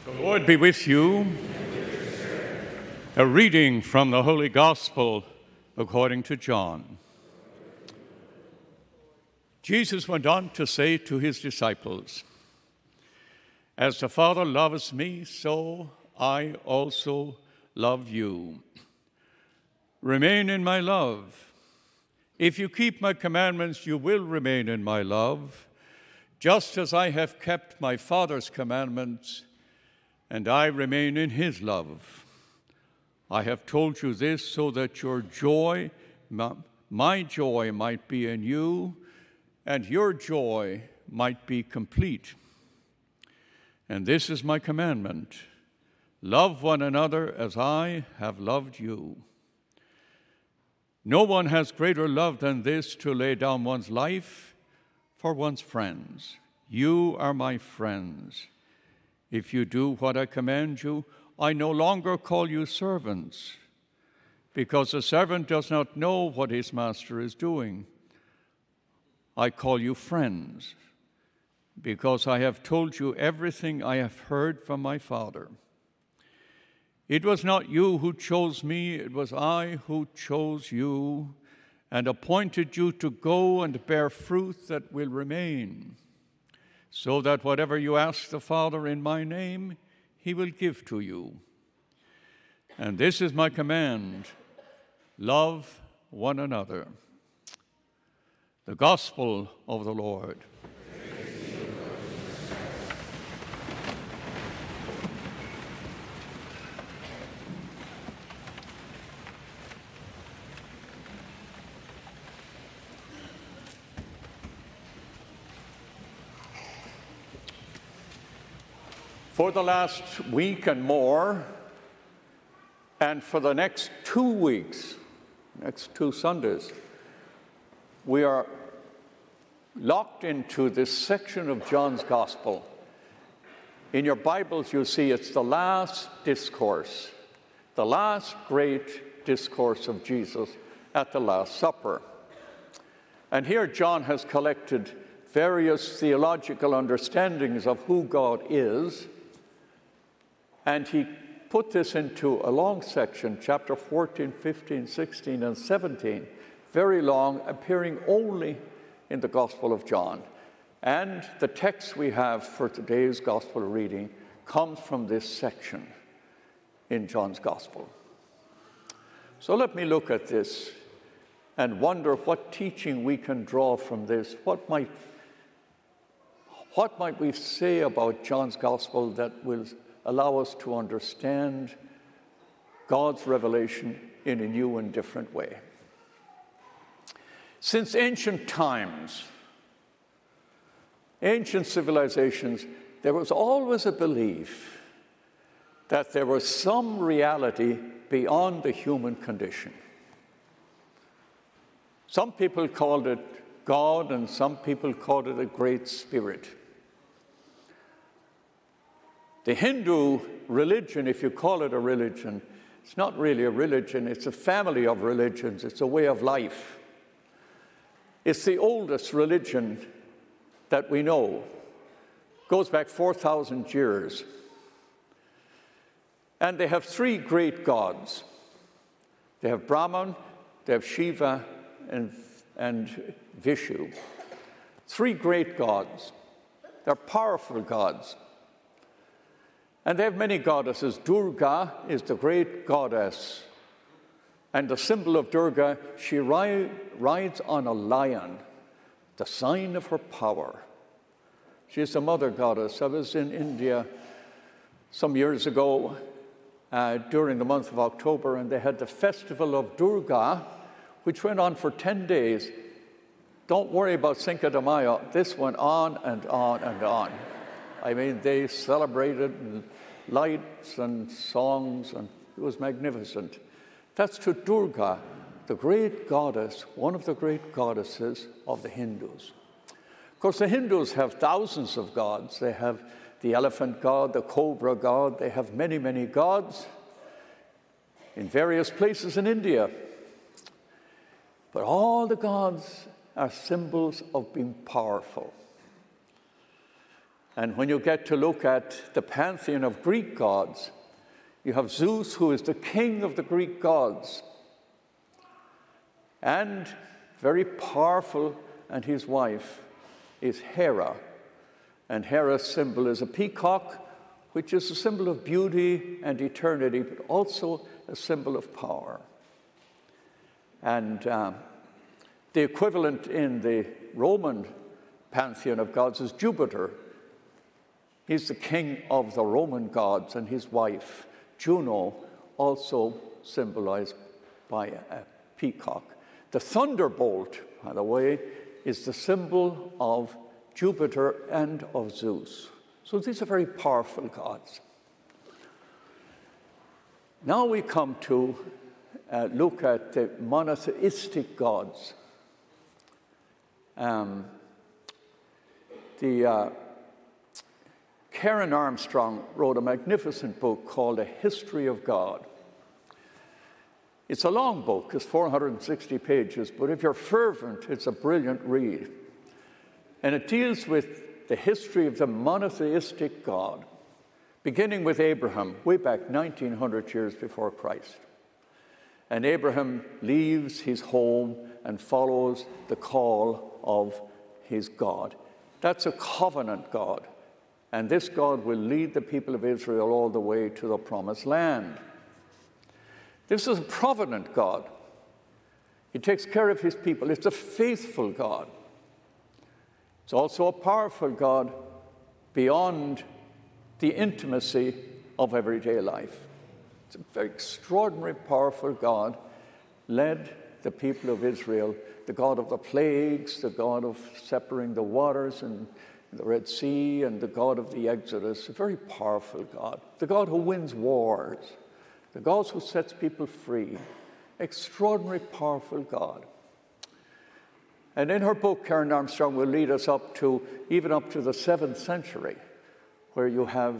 The Lord be with you. A reading from the Holy Gospel according to John. Jesus went on to say to his disciples, "As the Father loves me, so I also love you. Remain in my love. If you keep my commandments, you will remain in my love, just as I have kept my Father's commandments, and I remain in his love. I have told you this so that your joy, my joy, might be in you, and your joy might be complete. And this is my commandment: love one another as I have loved you. No one has greater love than this, to lay down one's life for one's friends. You are my friends. If you do what I command you, I no longer call you servants, because a servant does not know what his master is doing. I call you friends, because I have told you everything I have heard from my Father. It was not you who chose me, it was I who chose you and appointed you to go and bear fruit that will remain, so that whatever you ask the Father in my name, he will give to you. And this is my command: love one another." The Gospel of the Lord. For the last week and more, and for the next 2 weeks, next 2 Sundays, we are locked into this section of John's Gospel. In your Bibles, you'll see it's the last discourse, the last great discourse of Jesus at the Last Supper. And here John has collected various theological understandings of who God is, and he put this into a long section, chapter 14, 15, 16, and 17, very long, appearing only in the Gospel of John. And the text we have for today's Gospel reading comes from this section in John's Gospel. So let me look at this and wonder what teaching we can draw from this. What might we say about John's Gospel that will allow us to understand God's revelation in a new and different way? Since ancient times, ancient civilizations, there was always a belief that there was some reality beyond the human condition. Some people called it God, and some people called it a great spirit. The Hindu religion, if you call it a religion, it's not really a religion, it's a family of religions, it's a way of life. It's the oldest religion that we know. It goes back 4,000 years. And they have 3 great gods. They have Brahman, they have Shiva, and Vishnu. 3 great gods. They're powerful gods. And they have many goddesses. Durga is the great goddess. And the symbol of Durga, she rides on a lion, the sign of her power. She is the mother goddess. I was in India some years ago during the month of October, and they had the festival of Durga, which went on for 10 days. Don't worry about Cinco de Mayo. This went on and on and on. I mean, they celebrated lights and songs, and it was magnificent. That's to Durga, the great goddess, one of the great goddesses of the Hindus. Of course, the Hindus have thousands of gods. They have the elephant god, the cobra god. They have many, many gods in various places in India. But all the gods are symbols of being powerful. And when you get to look at the pantheon of Greek gods, you have Zeus, who is the king of the Greek gods, and very powerful, and his wife is Hera. And Hera's symbol is a peacock, which is a symbol of beauty and eternity, but also a symbol of power. And the equivalent in the Roman pantheon of gods is Jupiter. He's the king of the Roman gods, and his wife, Juno, also symbolized by a peacock. The thunderbolt, by the way, is the symbol of Jupiter and of Zeus. So these are very powerful gods. Now we come to look at the monotheistic gods. Karen Armstrong wrote a magnificent book called A History of God. It's a long book, it's 460 pages, but if you're fervent, it's a brilliant read. And it deals with the history of the monotheistic God, beginning with Abraham, way back 1900 years before Christ. And Abraham leaves his home and follows the call of his God. That's a covenant God. And this God will lead the people of Israel all the way to the promised land. This is a provident God. He takes care of his people. It's a faithful God. It's also a powerful God beyond the intimacy of everyday life. It's a very extraordinary, powerful God, led the people of Israel, the God of the plagues, the God of separating the waters and the Red Sea, and the God of the Exodus, a very powerful God, the God who wins wars, the God who sets people free, extraordinary, powerful God. And in her book, Karen Armstrong will lead us even up to the 7th century, where you have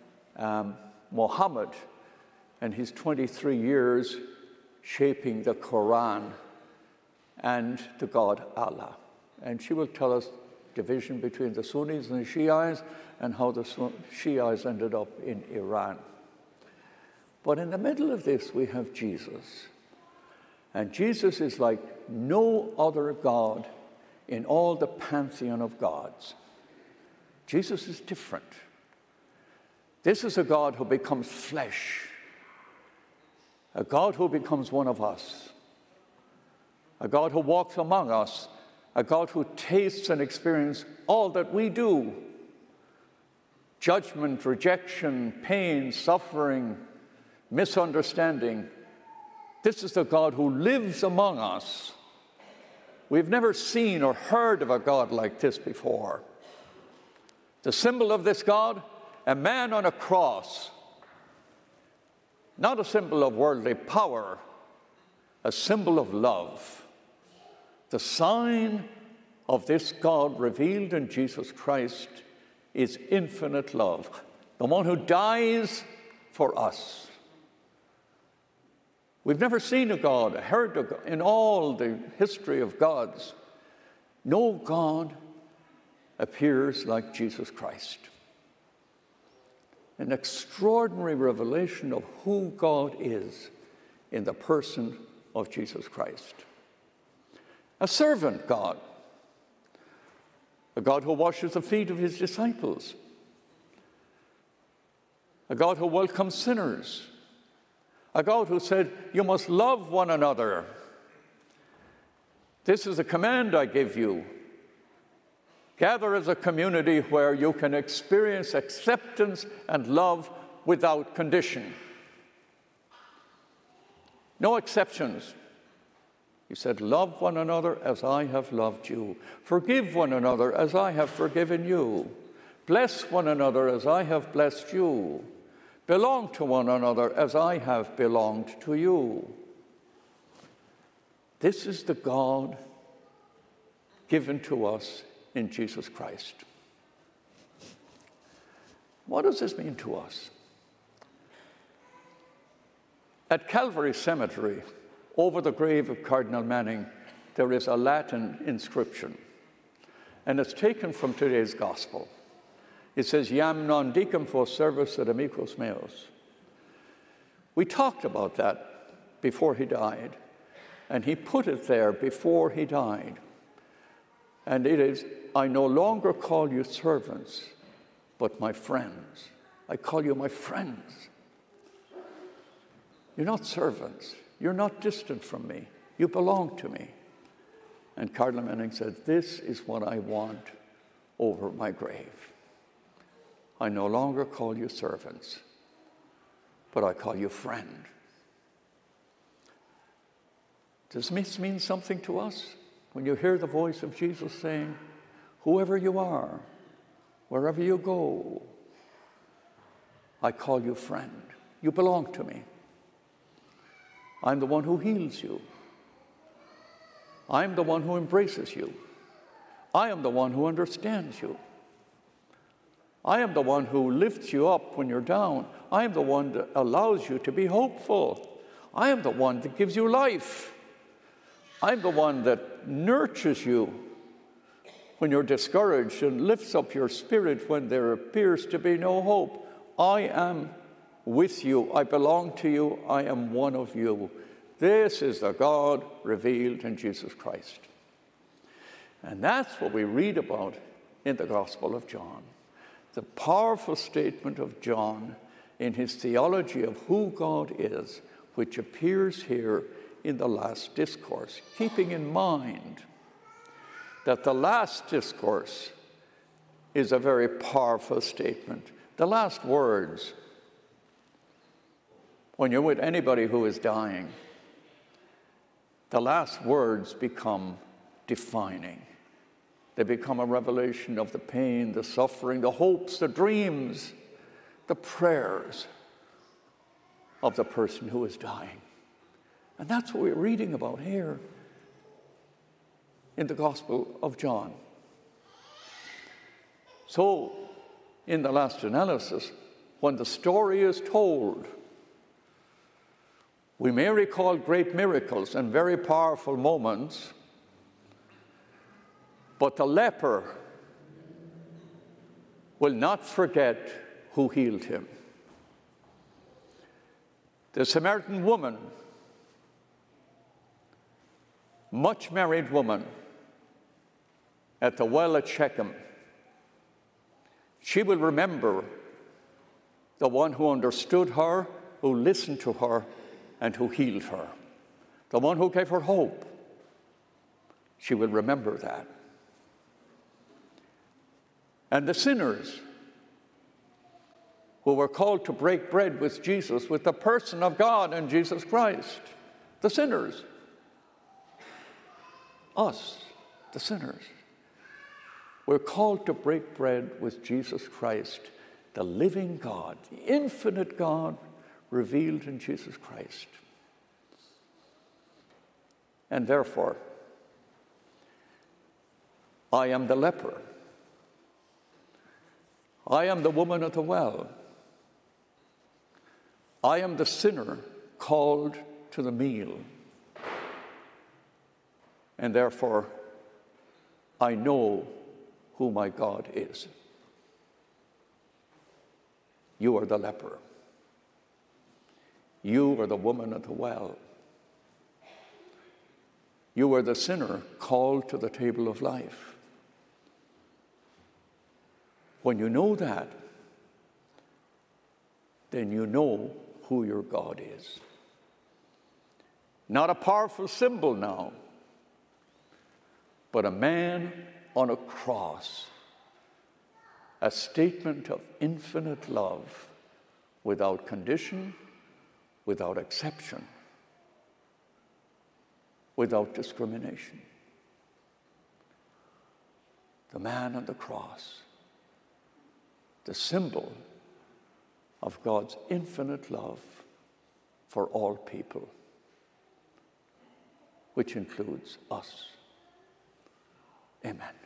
Muhammad and his 23 years shaping the Quran and the God Allah. And she will tell us division between the Sunnis and the Shiites and how the Shiites ended up in Iran. But in the middle of this, we have Jesus. And Jesus is like no other God in all the pantheon of gods. Jesus is different. This is a God who becomes flesh, a God who becomes one of us, a God who walks among us, a God who tastes and experiences all that we do: judgment, rejection, pain, suffering, misunderstanding. This is the God who lives among us. We've never seen or heard of a God like this before. The symbol of this God, a man on a cross, not a symbol of worldly power, a symbol of love. The sign of this God revealed in Jesus Christ is infinite love, the one who dies for us. We've never seen a God, heard of God, in all the history of gods. No God appears like Jesus Christ. An extraordinary revelation of who God is in the person of Jesus Christ. A servant God, a God who washes the feet of his disciples, a God who welcomes sinners, a God who said, "You must love one another. This is a command I give you. Gather as a community where you can experience acceptance and love without condition." No exceptions. He said, "Love one another as I have loved you. Forgive one another as I have forgiven you. Bless one another as I have blessed you. Belong to one another as I have belonged to you." This is the God given to us in Jesus Christ. What does this mean to us? At Calvary Cemetery, over the grave of Cardinal Manning, there is a Latin inscription, and it's taken from today's gospel. It says, Iam non dicam for servus et amicus meos. We talked about that before he died, and he put it there before he died. And it is, I no longer call you servants, but my friends. I call you my friends. You're not servants. You're not distant from me. You belong to me. And Cardinal Manning said, this is what I want over my grave. I no longer call you servants, but I call you friend. Does this mean something to us? When you hear the voice of Jesus saying, whoever you are, wherever you go, I call you friend. You belong to me. I'm the one who heals you. I'm the one who embraces you. I am the one who understands you. I am the one who lifts you up when you're down. I am the one that allows you to be hopeful. I am the one that gives you life. I'm the one that nurtures you when you're discouraged and lifts up your spirit when there appears to be no hope. I am with you. I belong to you. I am one of you. This is the God revealed in Jesus Christ. And that's what we read about in the Gospel of John. The powerful statement of John in his theology of who God is, which appears here in the last discourse, keeping in mind that the last discourse is a very powerful statement. The last words, when you're with anybody who is dying, the last words become defining. They become a revelation of the pain, the suffering, the hopes, the dreams, the prayers of the person who is dying. And that's what we're reading about here in the Gospel of John. So, in the last analysis, when the story is told, we may recall great miracles and very powerful moments, but the leper will not forget who healed him. The Samaritan woman, much married woman, at the well at Shechem, she will remember the one who understood her, who listened to her, and who healed her. The one who gave her hope. She will remember that. And the sinners who were called to break bread with Jesus, with the person of God and Jesus Christ. The sinners. Us, the sinners. We're called to break bread with Jesus Christ, the living God, the infinite God revealed in Jesus Christ. And therefore, I am the leper. I am the woman at the well. I am the sinner called to the meal. And therefore, I know who my God is. You are the leper. You are the woman at the well. You are the sinner called to the table of life. When you know that, then you know who your God is. Not a powerful symbol now, but a man on a cross, a statement of infinite love without condition, without exception, without discrimination. The man on the cross, the symbol of God's infinite love for all people, which includes us. Amen.